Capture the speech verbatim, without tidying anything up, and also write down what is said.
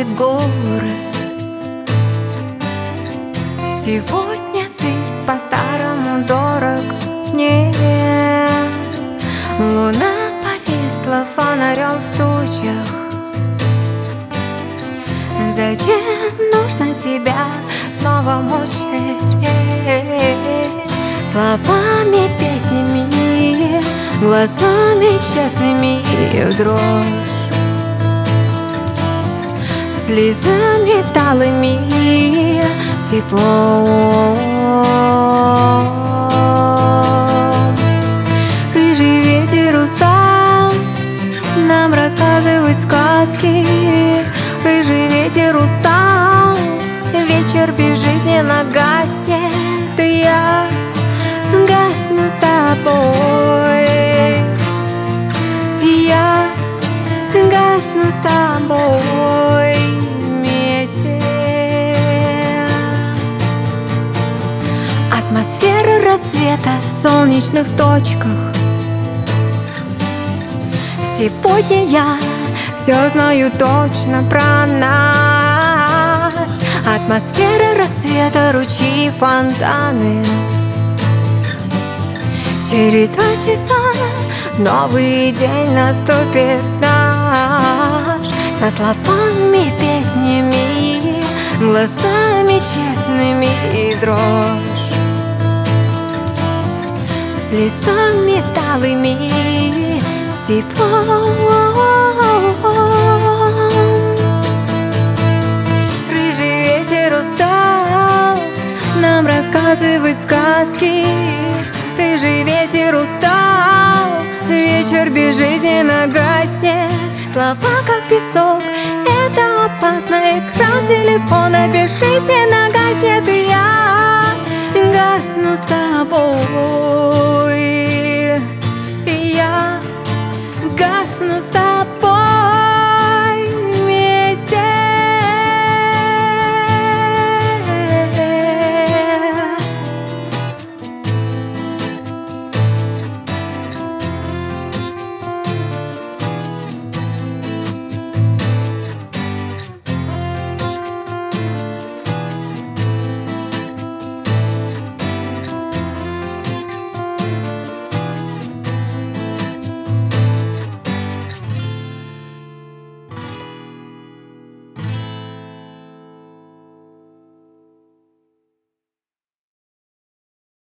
ходит город. Сегодня ты по-старому дорог мне. Луна повисла фонарем в тучах. Зачем нужно тебя снова мучить? Словами, песнями, глазами честными в дрожь, слезами талыми тепло. Рыжий ветер устал нам рассказывать сказки. Рыжий ветер устал, вечер безжизненно гаснет, и я гасну с тобой. И я гасну с тобой вместе. Атмосфера рассвета в солнечных точках. Сегодня я все знаю точно про нас. Атмосфера рассвета, ручьи, фонтаны. Через два часа новый день наступит наш. Со словами, песнями, глазами честными и дрожь, слезами талыми тепло. Рыжий ветер устал нам рассказывать сказки. Рыжий ветер устал, вечер безжизненно гаснет. Слова как песок, это опасно. Экран телефона безжизненно гаснет, и я гасну с тобой. И я гасну с тобой.